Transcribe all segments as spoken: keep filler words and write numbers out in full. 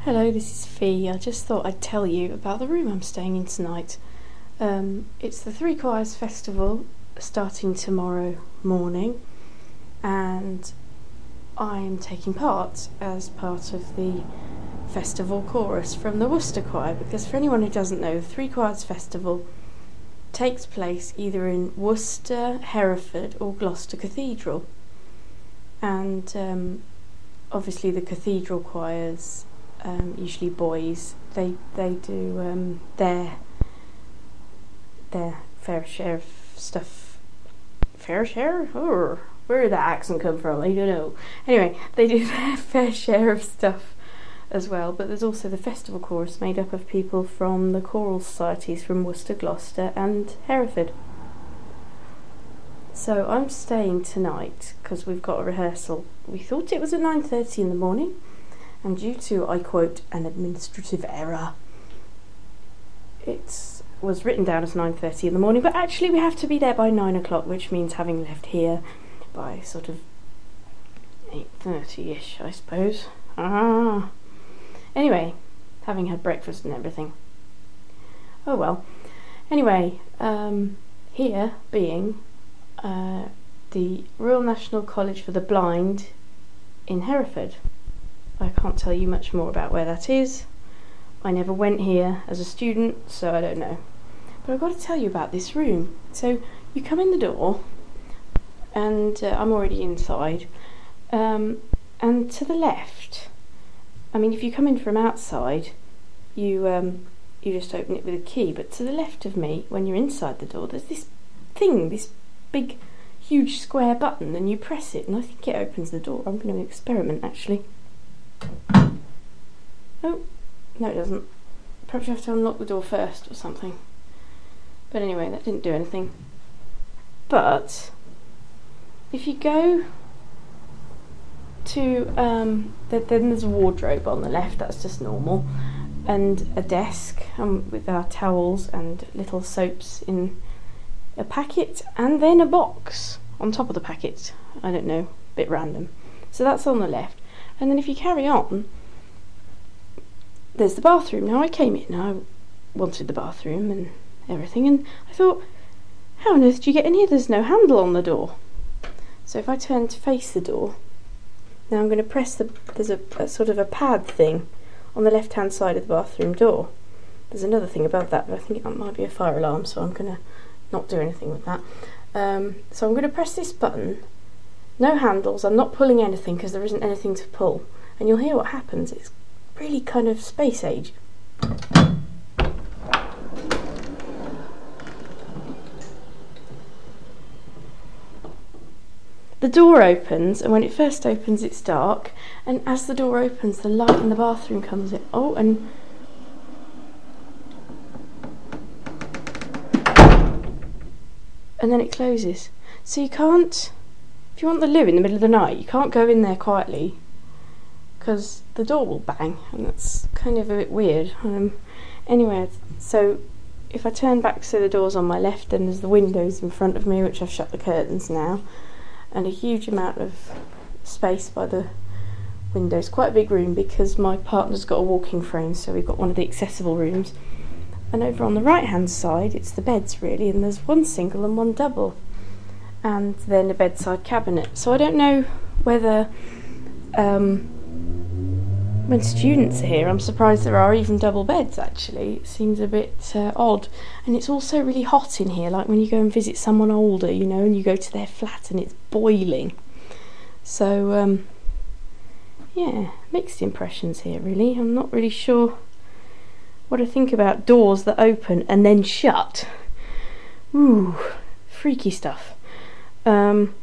Hello, this is Fee. I just thought I'd tell you about the room I'm staying in tonight. Um, it's the Three Choirs Festival starting tomorrow morning, and I'm taking part as part of the festival chorus from the Worcester Choir, because for anyone who doesn't know, the Three Choirs Festival takes place either in Worcester, Hereford or Gloucester Cathedral, and um, obviously the cathedral choirs, Um, usually boys, they they do um, their their fair share of stuff. Fair share? Or where did that accent come from? I don't know. Anyway, they do their fair share of stuff as well. But there's also the festival chorus made up of people from the choral societies from Worcester, Gloucester, and Hereford. So I'm staying tonight because we've got a rehearsal. We thought it was at nine thirty in the morning. And due to, I quote, an administrative error, it was written down as nine thirty in the morning, but actually we have to be there by nine o'clock, which means having left here by sort of eight thirty-ish, I suppose. Ah. Anyway, having had breakfast and everything. Oh well. Anyway, um, here being uh, the Royal National College for the Blind in Hereford. I can't tell you much more about where that is. I never went here as a student, so I don't know. But I've got to tell you about this room. So you come in the door, and uh, I'm already inside. Um, and to the left, I mean, if you come in from outside, you um, you just open it with a key. But to the left of me, when you're inside the door, there's this thing, this big, huge square button, and you press it, and I think it opens the door. I'm going to experiment, actually. Oh, no it doesn't. Perhaps you have to unlock the door first or something. But anyway, that didn't do anything. But if you go to, um, then there's a wardrobe on the left, that's just normal, and a desk um, with our towels and little soaps in a packet, and then a box on top of the packet. I don't know, a bit random. So that's on the left. And then if you carry on, there's the bathroom. Now I came in, I wanted the bathroom and everything, and I thought, how on earth do you get in here? There's no handle on the door. So if I turn to face the door, now I'm going to press the, there's a, a sort of a pad thing on the left hand side of the bathroom door. There's another thing above that, but I think it might be a fire alarm, so I'm going to not do anything with that. Um, so I'm going to press this button. No handles, I'm not pulling anything because there isn't anything to pull. And you'll hear what happens, it's really kind of space age. The door opens, and when it first opens it's dark, and as the door opens the light in the bathroom comes in. Oh, and and then it closes. So you can't, if you want the loo in the middle of the night, you can't go in there quietly because the door will bang, and that's kind of a bit weird. Um, anyway, so if I turn back so the door's on my left, then there's the windows in front of me, which I've shut the curtains now, and a huge amount of space by the windows. Quite a big room because my partner's got a walking frame, so we've got one of the accessible rooms. And over on the right hand side, it's the beds really, and there's one single and one double, and then a bedside cabinet. So I don't know whether um, when students are here, I'm surprised there are even double beds actually. It seems a bit uh, odd. And it's also really hot in here, like when you go and visit someone older, you know, and you go to their flat and it's boiling. So um, yeah, mixed impressions here really. I'm not really sure what I think about doors that open and then shut. Ooh, freaky stuff. Um,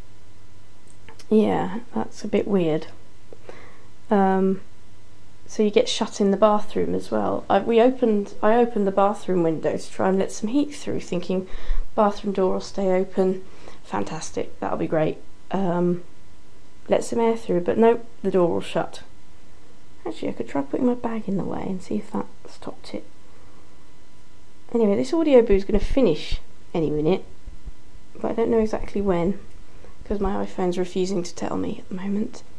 yeah, that's a bit weird. Um, so you get shut in the bathroom as well. I, we opened, I opened the bathroom window to try and let some heat through, thinking bathroom door will stay open. Fantastic, that'll be great. Um, let some air through, but nope, the door will shut. Actually, I could try putting my bag in the way and see if that stopped it. Anyway, this audio boo is going to finish any minute, but I don't know exactly when because my iPhone's refusing to tell me at the moment.